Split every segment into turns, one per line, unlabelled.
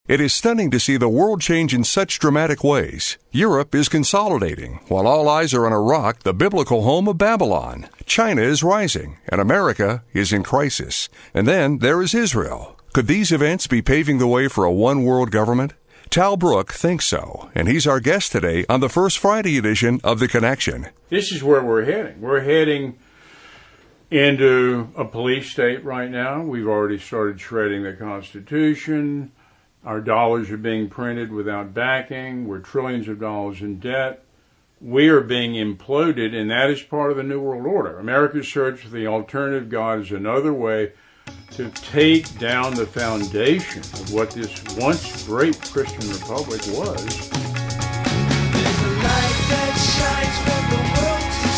It is stunning to see the world change in such dramatic ways. Europe is consolidating, while all eyes are on Iraq, the biblical home of Babylon. China is rising, and America is in crisis. And then there is Israel. Could these events be paving the way for a one-world government? Tal Brook thinks so, and he's our guest today on the First Friday edition of The Connection.
This is where we're heading. We're heading into a police state right now. We've already started shredding the Constitution. Our dollars are being printed without backing. We're trillions of dollars in debt. We are being imploded, and that is part of the New World Order. America's search for the alternative God is another way to take down the foundation of what this once great Christian republic was.
There's a light that shines for the world to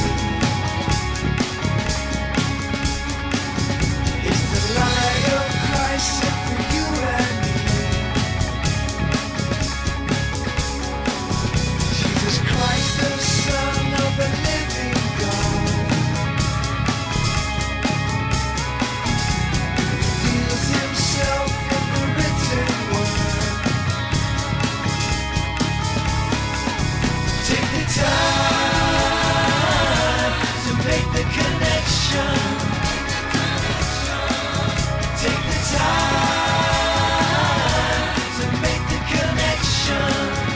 see. It's the light of Christ set for you and me. Jesus Christ, the Son of the living God, reveals himself in the written word. Take the time to make the connection. Take the time to make the connection.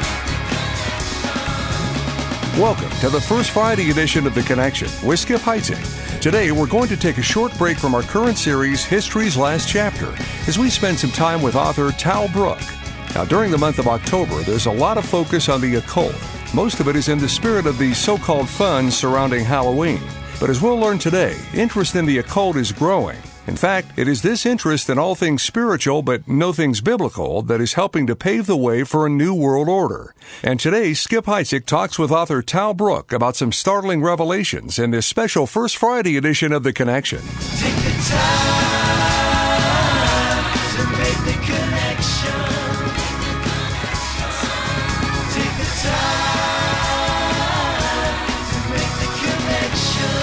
Welcome to the First Friday edition of The Connection with Skip Heitzig. Today, we're going to take a short break from our current series, History's Last Chapter, as we spend some time with author Tal Brook. Now, during the month of October, there's a lot of focus on the occult. Most of it is in the spirit of the so-called fun surrounding Halloween. But as we'll learn today, interest in the occult is growing. In fact, it is this interest in all things spiritual but no things biblical that is helping to pave the way for a new world order. And today, Skip Heitzig talks with author Tal Brook about some startling revelations in this special First Friday edition of The Connection.
Take the time to make the connection. Take the time to make the connection.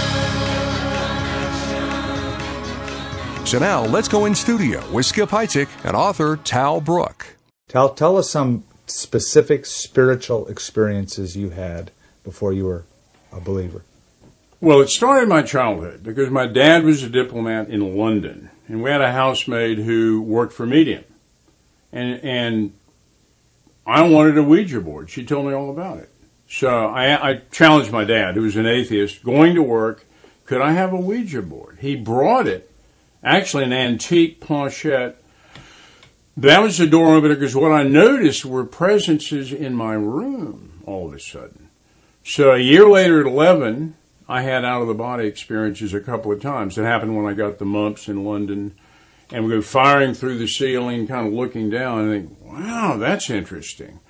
So now, let's go in studio with Skip Heitzig and author Tal Brook.
Tal, tell us some specific spiritual experiences you had before you were a believer.
Well, it started in my childhood because my dad was a diplomat in London, and we had a housemaid who worked for Medium. And I wanted a Ouija board. She told me all about it. So I challenged my dad, who was an atheist, going to work, could I have a Ouija board? He brought it. Actually, an antique planchette. That was the door opener because what I noticed were presences in my room all of a sudden. So a year later at 11, I had out-of-the-body experiences a couple of times. It happened when I got the mumps in London. And we go firing through the ceiling, kind of looking down and think, wow, that's interesting.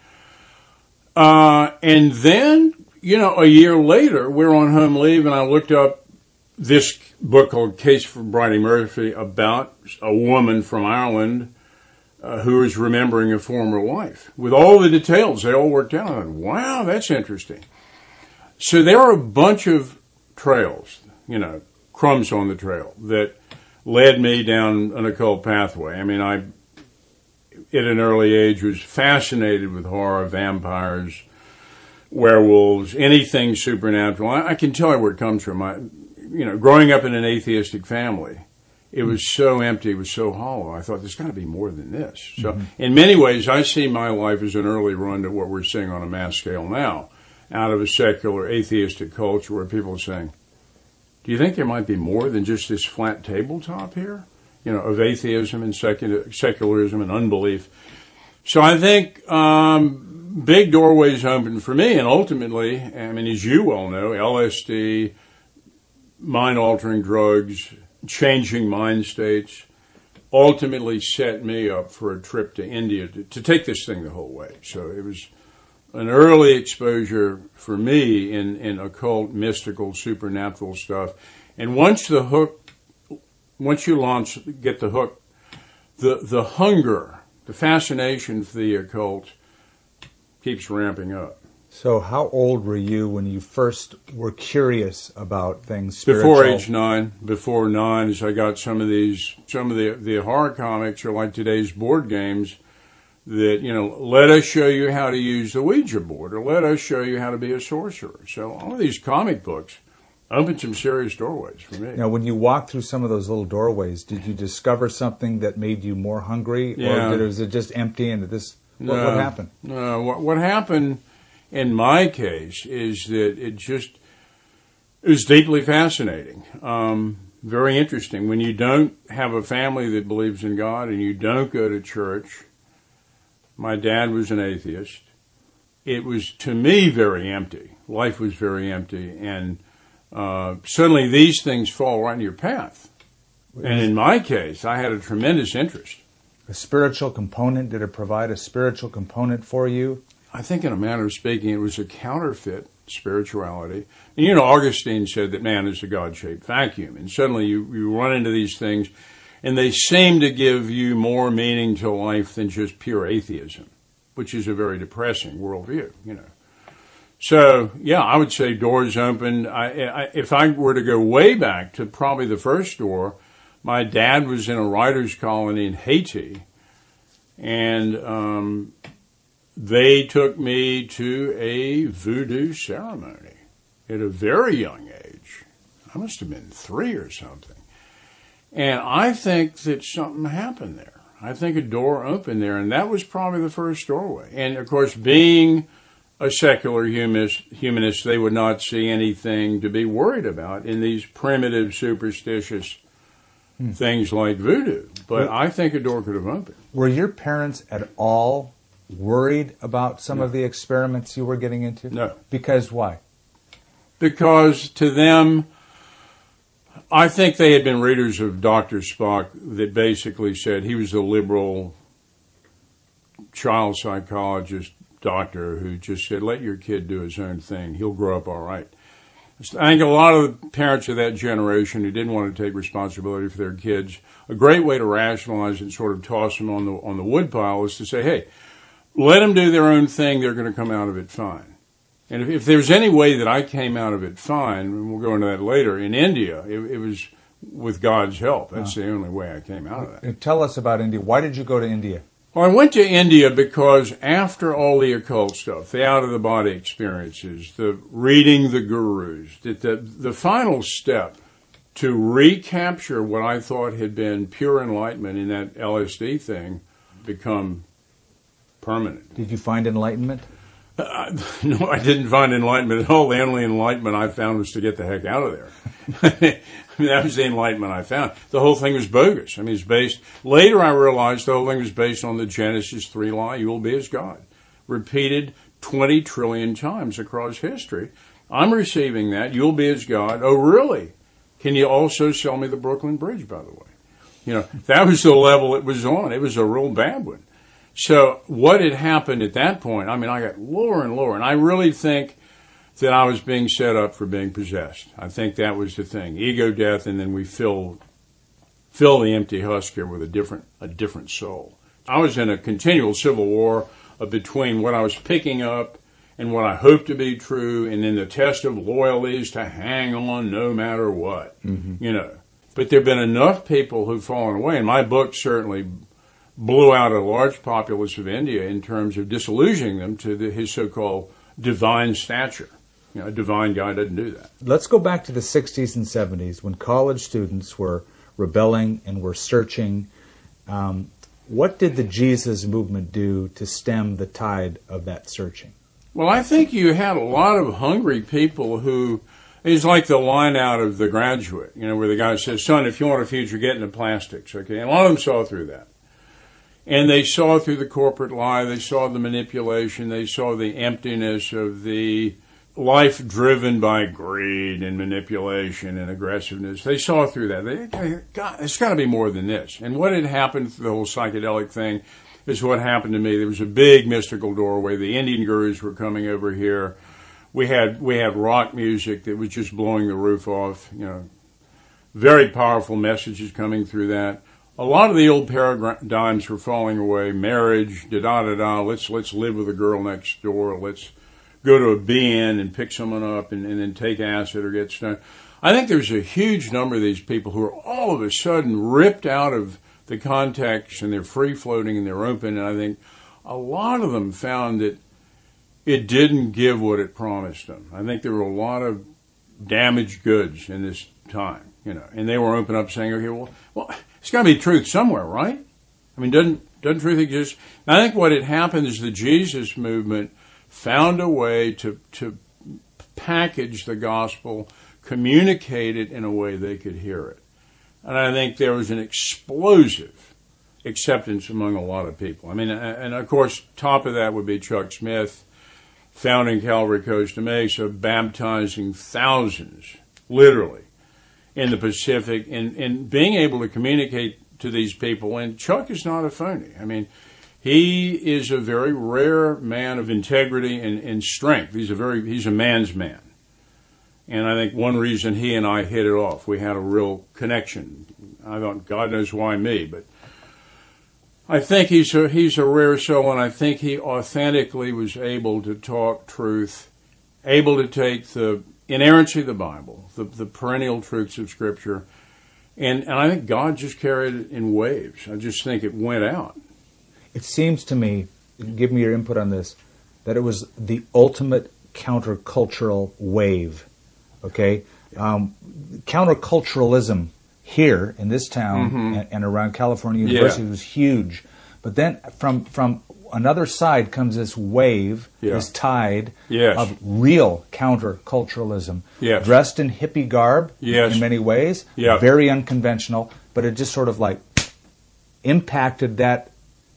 And then, a year later, we're on home leave and I looked up this book called Case for Bridie Murphy about a woman from Ireland who is remembering a former life. With all the details, they all worked out. I thought, wow, that's interesting. So there are a bunch of trails, crumbs on the trail that led me down an occult pathway. I mean, I, at an early age, was fascinated with horror, vampires, werewolves, anything supernatural. I can tell you where it comes from. Growing up in an atheistic family, it was so empty, it was so hollow. I thought, there's got to be more than this. So in many ways, I see my life as an early run to what we're seeing on a mass scale now, out of a secular atheistic culture where people are saying, do you think there might be more than just this flat tabletop here, of atheism and secularism and unbelief? So I think big doorways open for me, and ultimately, as you well know, LSD, mind-altering drugs, changing mind states, ultimately set me up for a trip to India to take this thing the whole way. So it was an early exposure for me in occult, mystical, supernatural stuff. And once you get the hook, the hunger, the fascination for the occult keeps ramping up.
So how old were you when you first were curious about things spiritual?
Before age 9. Before 9, as I got some of the horror comics are like today's board games. that, let us show you how to use the Ouija board, or let us show you how to be a sorcerer. So all of these comic books opened some serious doorways for me.
Now, when you walked through some of those little doorways, did you discover something that made you more hungry,
Yeah.
or was it just empty and what happened?
No, what happened in my case is that it was deeply fascinating. Very interesting. When you don't have a family that believes in God and you don't go to church, my dad was an atheist. It was, to me, very empty. Life was very empty. And suddenly these things fall right in your path. And in my case, I had a tremendous interest.
A spiritual component? Did it provide a spiritual component for you?
I think in a manner of speaking, it was a counterfeit spirituality. And Augustine said that man is a God-shaped vacuum. And suddenly you run into these things, and they seem to give you more meaning to life than just pure atheism, which is a very depressing worldview, So, yeah, I would say doors opened. If I were to go way back to probably the first door, my dad was in a writer's colony in Haiti, and they took me to a voodoo ceremony at a very young age. I must have been 3 or something. And I think that something happened there. I think a door opened there, and that was probably the first doorway. And, of course, being a secular humanist, they would not see anything to be worried about in these primitive, superstitious things like voodoo. But I think a door could have opened.
Were your parents at all worried about some of the experiments you were getting into?
No.
Because why?
Because to them, I think they had been readers of Dr. Spock that basically said he was a liberal child psychologist doctor who just said, let your kid do his own thing. He'll grow up all right. I think a lot of the parents of that generation who didn't want to take responsibility for their kids, a great way to rationalize it and sort of toss them on the woodpile is to say, hey, let them do their own thing. They're going to come out of it fine. And if there's any way that I came out of it fine, and we'll go into that later, in India, it was with God's help. That's the only way I came out of that.
Tell us about India. Why did you go to India?
Well, I went to India because after all the occult stuff, the out-of-the-body experiences, the reading the gurus, the final step to recapture what I thought had been pure enlightenment in that LSD thing become permanent.
Did you find enlightenment?
No, I didn't find enlightenment at all. The only enlightenment I found was to get the heck out of there. That was the enlightenment I found. The whole thing was bogus. It's based... Later I realized the whole thing was based on the Genesis 3 lie, you will be as God. Repeated 20 trillion times across history. I'm receiving that, you'll be as God. Oh, really? Can you also sell me the Brooklyn Bridge, by the way? That was the level it was on. It was a real bad one. So what had happened at that point, I got lower and lower, and I really think that I was being set up for being possessed. I think that was the thing. Ego death, and then we fill the empty husk here with a different soul. I was in a continual civil war between what I was picking up and what I hoped to be true, and then the test of loyalty is to hang on no matter what, But there have been enough people who've fallen away, and my book certainly blew out a large populace of India in terms of disillusioning them to his so-called divine stature. A divine guy doesn't do that.
Let's go back to the 60s and 70s when college students were rebelling and were searching. What did the Jesus movement do to stem the tide of that searching?
Well, I think you had a lot of hungry people who... It's like the line out of The Graduate, where the guy says, son, if you want a future, get into plastics, okay? And a lot of them saw through that. And they saw through the corporate lie, they saw the manipulation, they saw the emptiness of the life driven by greed and manipulation and aggressiveness. They saw through that. It's got to be more than this. And what had happened through the whole psychedelic thing is what happened to me. There was a big mystical doorway. The Indian gurus were coming over here. We had rock music that was just blowing the roof off. Very powerful messages coming through that. A lot of the old paradigms were falling away. Marriage, da-da-da-da, let's live with a girl next door. Let's go to a BN and pick someone up and then take acid or get stoned. I think there's a huge number of these people who are all of a sudden ripped out of the context and they're free-floating and they're open. And I think a lot of them found that it didn't give what it promised them. I think there were a lot of damaged goods in this time, and they were open up saying, okay, well, it's got to be truth somewhere, right? I mean, doesn't truth exist? And I think what had happened is the Jesus movement found a way to package the gospel, communicate it in a way they could hear it. And I think there was an explosive acceptance among a lot of people. I mean, and of course, top of that would be Chuck Smith, founding Calvary Costa Mesa, baptizing thousands, literally, in the Pacific, and being able to communicate to these people. And Chuck is not a phony. I mean, he is a very rare man of integrity and strength. He's a man's man. And I think one reason he and I hit it off, we had a real connection. I don't, God knows why me, but I think he's a rare soul, and I think he authentically was able to talk truth, able to take the inerrancy of the Bible, the perennial truths of Scripture, and I think God just carried it in waves. I just think it went out.
It seems to me, give me your input on this, that it was the ultimate countercultural wave. Okay, counterculturalism here in this town and around California University was huge, but then from another side comes this wave, this tide of real counterculturalism, dressed in hippie garb in many ways, very unconventional, but it just sort of like impacted that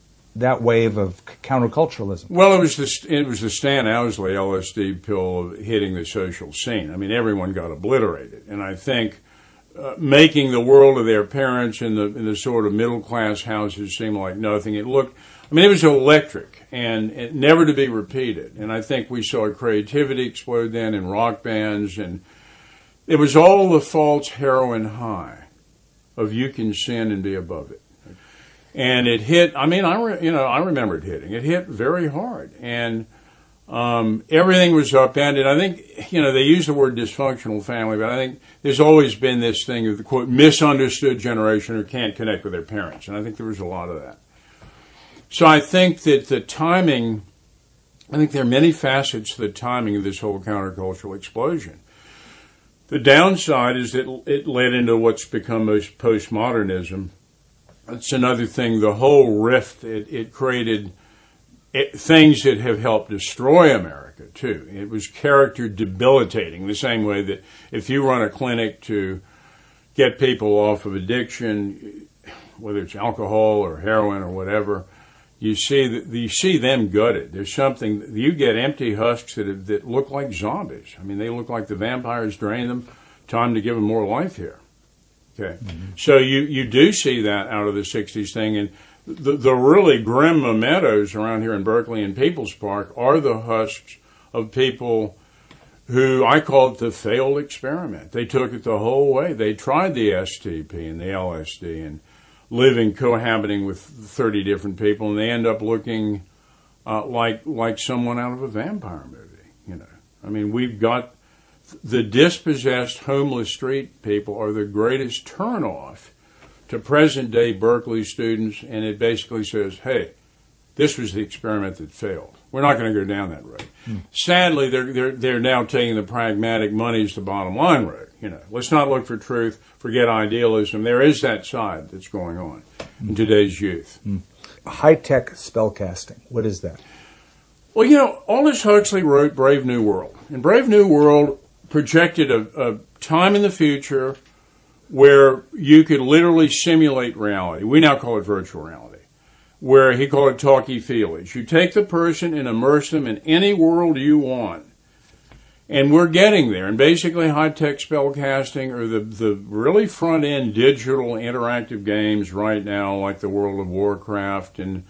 wave of counterculturalism.
Well, it was the Stan Owsley LSD pill of hitting the social scene. I mean, everyone got obliterated, and I think making the world of their parents in the sort of middle class houses seem like nothing. It was electric and never to be repeated. And I think we saw creativity explode then in rock bands, and it was all the false heroin high of you can sin and be above it. And it hit. I mean, I remember it hitting. It hit very hard, and everything was upended. I think they use the word dysfunctional family, but I think there's always been this thing of the quote misunderstood generation who can't connect with their parents, and I think there was a lot of that. So I think that the timing. I think there are many facets to the timing of this whole countercultural explosion. The downside is that it led into what's become postmodernism. That's another thing, the whole rift, it created things that have helped destroy America, too. It was character debilitating, the same way that if you run a clinic to get people off of addiction, whether it's alcohol or heroin or whatever, you see them gutted. There's something, you get empty husks that look like zombies. I mean, they look like the vampires drained them. Time to give them more life here. Okay, so you do see that out of the 60s thing, and the really grim mementos around here in Berkeley and People's Park are the husks of people who I call it the failed experiment. They took it the whole way. They tried the STP and the LSD and cohabiting with 30 different people, and they end up looking like someone out of a vampire movie. I mean, we've got the dispossessed, homeless street people are the greatest turnoff to present-day Berkeley students, and it basically says, hey, this was the experiment that failed. We're not going to go down that road. Sadly, they're now taking the pragmatic money's the bottom line road. Let's not look for truth, forget idealism. There is that side that's going on in today's youth.
High-tech spellcasting, what is that?
Well, Aldous Huxley wrote Brave New World. And Brave New World projected a time in the future where you could literally simulate reality. We now call it virtual reality, where he called it talkie-feelies. You take the person and immerse them in any world you want. And we're getting there. And basically high-tech spellcasting are the really front-end digital interactive games right now, like the World of Warcraft and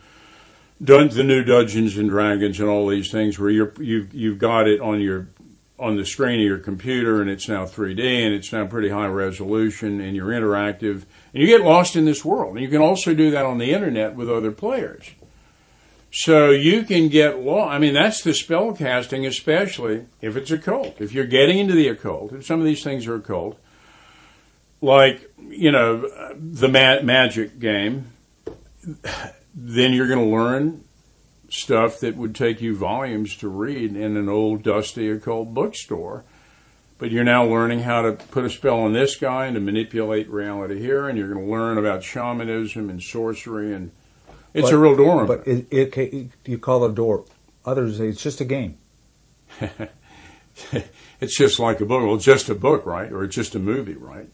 the new Dungeons and Dragons and all these things where you've got it on the screen of your computer, and it's now 3D, and it's now pretty high resolution, and you're interactive, and you get lost in this world. And you can also do that on the internet with other players. So you can get lost. I mean, that's the spell casting, especially if it's occult. If you're getting into the occult, if some of these things are occult, like, the magic game, then you're going to learn stuff that would take you volumes to read in an old, dusty, occult bookstore. But you're now learning how to put a spell on this guy and to manipulate reality here, and you're going to learn about shamanism and sorcery, and it's a real door opener.
But you call it a door. Others say it's just a game.
It's just like a book. Well, it's just a book, right? Or it's just a movie, right?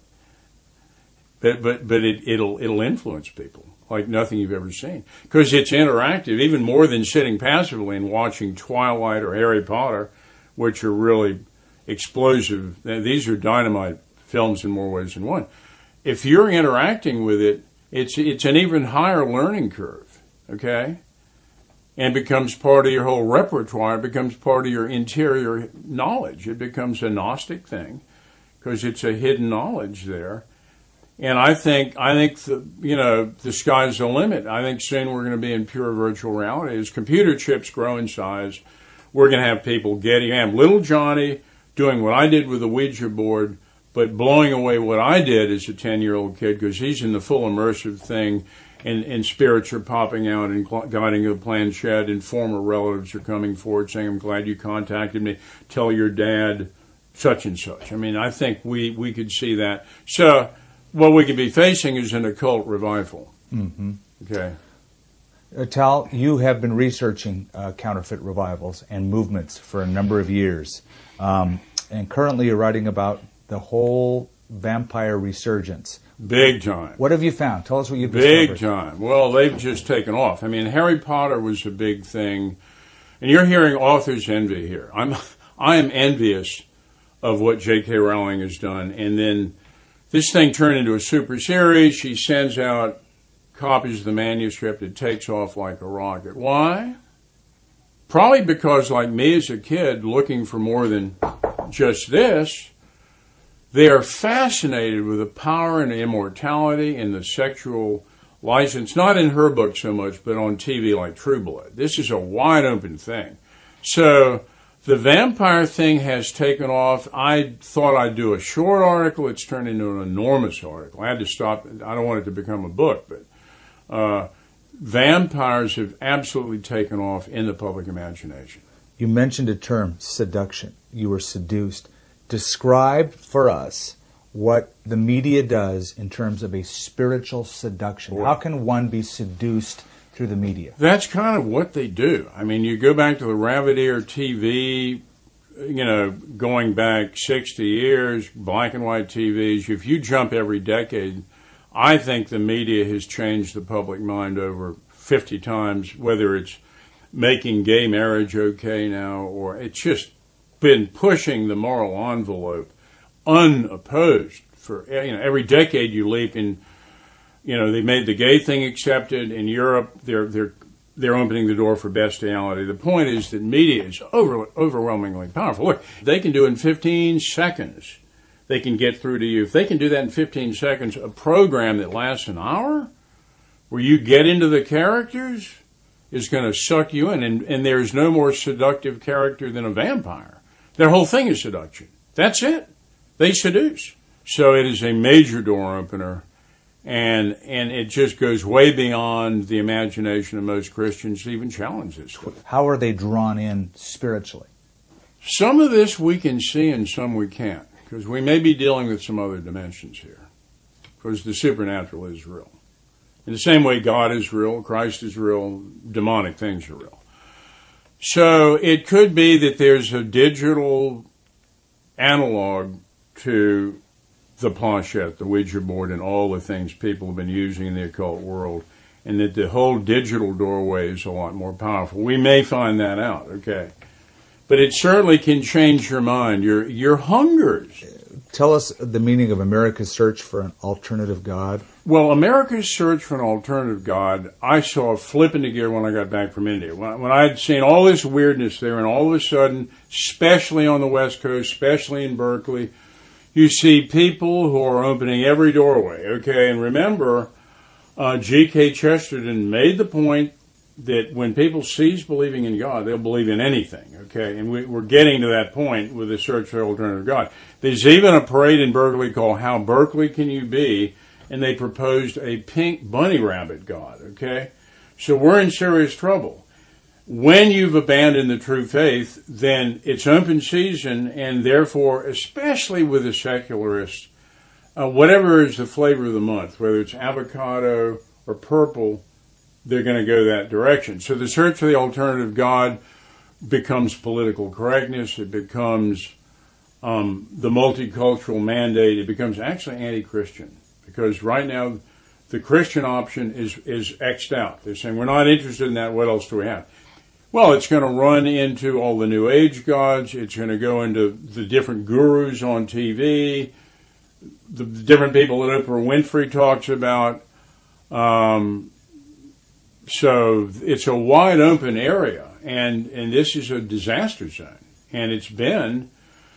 But it'll influence people like nothing you've ever seen, because it's interactive, even more than sitting passively and watching Twilight or Harry Potter, which are really explosive. These are dynamite films in more ways than one. If you're interacting with it, it's an even higher learning curve, okay? And becomes part of your whole repertoire. It becomes part of your interior knowledge. It becomes a Gnostic thing because it's a hidden knowledge there. And I think the sky's the limit. I think soon we're going to be in pure virtual reality. As computer chips grow in size, we're going to have people have little Johnny doing what I did with the Ouija board, but blowing away what I did as a 10-year-old kid, because he's in the full immersive thing, and spirits are popping out and guiding the planchette, and former relatives are coming forward saying, I'm glad you contacted me. Tell your dad such and such. I mean, I think we could see that. So what we could be facing is an occult revival.
Mm-hmm.
Okay.
Tal, you have been researching counterfeit revivals and movements for a number of years. And currently you're writing about the whole vampire resurgence.
Big time.
What have you found? Tell us what you've discovered.
Big time. Well, they've just taken off. I mean, Harry Potter was a big thing. And you're hearing author's envy here. I am envious of what J.K. Rowling has done. And then this thing turned into a super series. She sends out copies of the manuscript. It takes off like a rocket. Why? Probably because, like me as a kid, looking for more than just this, they are fascinated with the power and immortality and the sexual license, not in her book so much, but on TV like True Blood. This is a wide open thing. So the vampire thing has taken off. I thought I'd do a short article. It's turned into an enormous article. I had to stop. I don't want it to become a book, but vampires have absolutely taken off in the public imagination.
You mentioned a term, seduction. You were seduced. Describe for us what the media does in terms of a spiritual seduction.
Boy.
How can one be seduced through the media?
That's kind of what they do. I mean, you go back to the rabbit ear TV, going back 60 years, black and white TVs. If you jump every decade, I think the media has changed the public mind over 50 times, whether it's making gay marriage okay now, or it's just been pushing the moral envelope unopposed for every decade you leap in. They made the gay thing accepted in Europe. They're opening the door for bestiality. The point is that media is overwhelmingly powerful. Look, they can do in 15 seconds. They can get through to you. If they can do that in 15 seconds, a program that lasts an hour, where you get into the characters, is going to suck you in. And there's no more seductive character than a vampire. Their whole thing is seduction. That's it. They seduce. So it is a major door opener, and it just goes way beyond the imagination of most Christians to even challenge this.
How are they drawn in spiritually?
Some of this we can see and some we can't, because we may be dealing with some other dimensions here, because the supernatural is real. In the same way God is real, Christ is real, demonic things are real. So it could be that there's a digital analog to the planchette, the Ouija board, and all the things people have been using in the occult world, and that the whole digital doorway is a lot more powerful. We may find that out, okay? But it certainly can change your mind, your hungers.
Tell us the meaning of America's search for an alternative God.
Well, America's search for an alternative God, I saw flip into gear when I got back from India. When I'd seen all this weirdness there, and all of a sudden, especially on the West Coast, especially in Berkeley, you see people who are opening every doorway, okay? And remember, G.K. Chesterton made the point that when people cease believing in God, they'll believe in anything, okay? And we're getting to that point with the search for alternative God. There's even a parade in Berkeley called How Berkeley Can You Be? And they proposed a pink bunny rabbit God, okay? So we're in serious trouble. when you've abandoned the true faith, then it's open season, and therefore, especially with the secularists, whatever is the flavor of the month, whether it's avocado or purple, they're going to go that direction. So the search for the alternative God becomes political correctness. It becomes the multicultural mandate. It becomes actually anti-Christian, because right now the Christian option is X'd out. They're saying, we're not interested in that. What else do we have? Well, it's going to run into all the New Age gods. It's going to go into the different gurus on TV, the different people that Oprah Winfrey talks about. So it's a wide open area, and this is a disaster zone. And it's been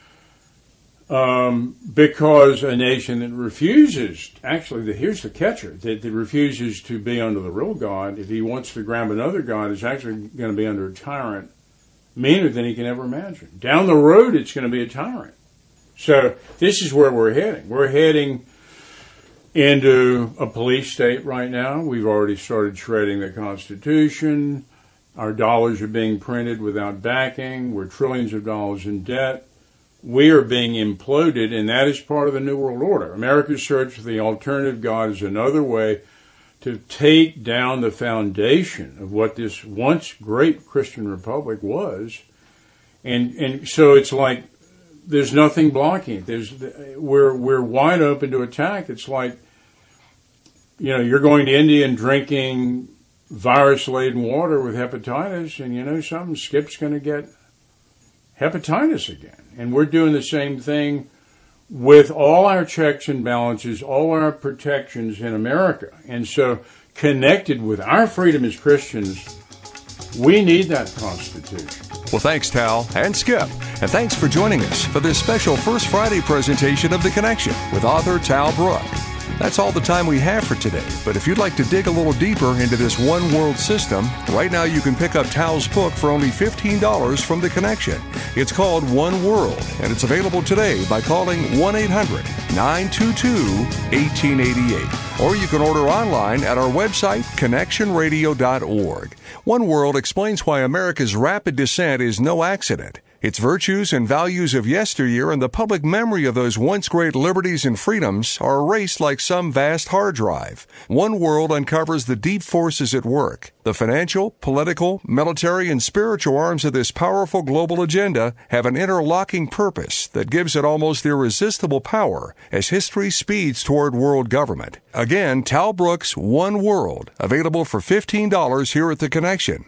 because a nation that refuses, actually, here's the catcher, that refuses to be under the real God, if he wants to grab another God, is actually going to be under a tyrant meaner than he can ever imagine. Down the road, it's going to be a tyrant. So this is where we're heading. We're heading into a police state right now. We've already started shredding the Constitution. Our dollars are being printed without backing. We're trillions of dollars in debt. We are being imploded, and that is part of the New World Order. America's search for the alternative God is another way to take down the foundation of what this once great Christian republic was. And so it's like there's nothing blocking it. We're wide open to attack. It's like, you're going to India and drinking virus-laden water with hepatitis, and you know something, Skip's going to get hepatitis again. And we're doing the same thing with all our checks and balances, all our protections in America. And so, connected with our freedom as Christians, we need that Constitution.
Well, thanks, Tal and Skip. And thanks for joining us for this special First Friday presentation of The Connection with author Tal Brook. That's all the time we have for today, but if you'd like to dig a little deeper into this one world system, right now you can pick up Tal's book for only $15 from The Connection. It's called One World, and it's available today by calling 1-800-922-1888. Or you can order online at our website, connectionradio.org. One World explains why America's rapid descent is no accident. Its virtues and values of yesteryear and the public memory of those once great liberties and freedoms are erased like some vast hard drive. One World uncovers the deep forces at work. The financial, political, military, and spiritual arms of this powerful global agenda have an interlocking purpose that gives it almost irresistible power as history speeds toward world government. Again, Tal Brook's One World, available for $15 here at The Connection.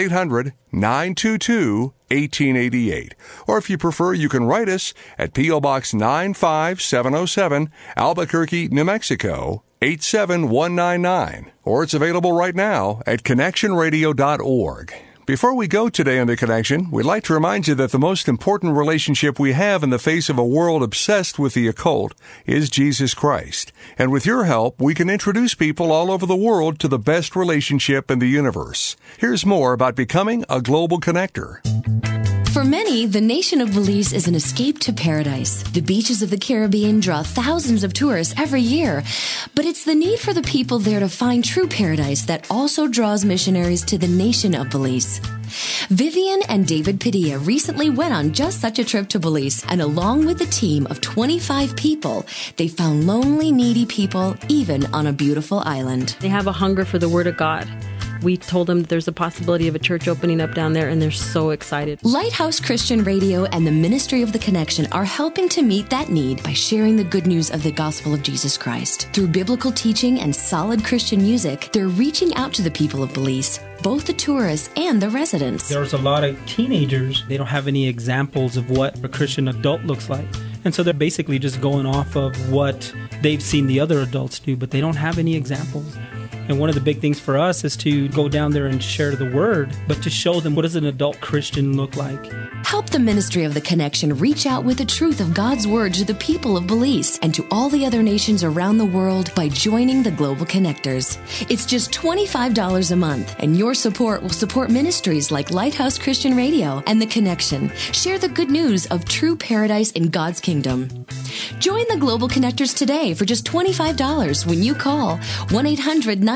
1-800-922-1888. Or if you prefer, you can write us at P.O. Box 95707, Albuquerque, New Mexico, 87199. Or it's available right now at connectionradio.org. Before we go today on The Connection, we'd like to remind you that the most important relationship we have in the face of a world obsessed with the occult is Jesus Christ. And with your help, we can introduce people all over the world to the best relationship in the universe. Here's more about becoming a global connector.
For many, the Nation of Belize is an escape to paradise. The beaches of the Caribbean draw thousands of tourists every year. But it's the need for the people there to find true paradise that also draws missionaries to the Nation of Belize. Vivian and David Padilla recently went on just such a trip to Belize, and along with a team of 25 people, they found lonely, needy people even on a beautiful island.
They have a hunger for the Word of God. We told them that there's a possibility of a church opening up down there, and they're so excited.
Lighthouse Christian Radio and the Ministry of the Connection are helping to meet that need by sharing the good news of the gospel of Jesus Christ. Through biblical teaching and solid Christian music, they're reaching out to the people of Belize, both the tourists and the residents.
There's a lot of teenagers. They don't have any examples of what a Christian adult looks like. And so they're basically just going off of what they've seen the other adults do, but they don't have any examples. And one of the big things for us is to go down there and share the word, but to show them what does an adult Christian look like.
Help the Ministry of the Connection reach out with the truth of God's word to the people of Belize and to all the other nations around the world by joining the Global Connectors. It's just $25 a month, and your support will support ministries like Lighthouse Christian Radio and The Connection. Share the good news of true paradise in God's kingdom. Join the Global Connectors today for just $25 when you call 1-800-922-1888.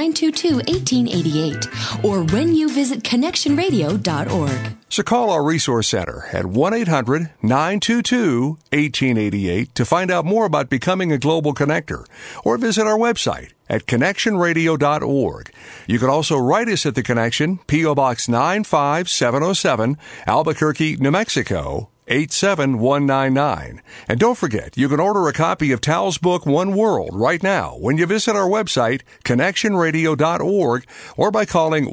1-800-922-1888 or when you visit connectionradio.org.
So call our Resource Center at 1-800-922-1888 to find out more about becoming a global connector, or visit our website at connectionradio.org. You can also write us at The Connection, P.O. Box 95707, Albuquerque, New Mexico, 87199. And don't forget, you can order a copy of Tal's book, One World, right now when you visit our website, connectionradio.org, or by calling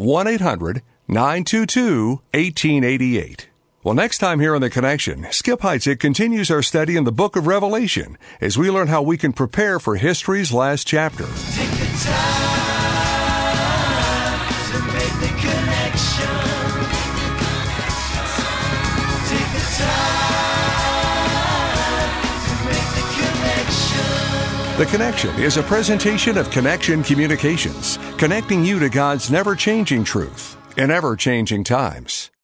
1-800-922-1888. Well, next time here on The Connection, Skip Heitzig continues our study in the book of Revelation as we learn how we can prepare for history's last chapter.
Take the time to make the connection. Take the time to make the connection.
The Connection is a presentation of Connection Communications, connecting you to God's never-changing truth in ever-changing times.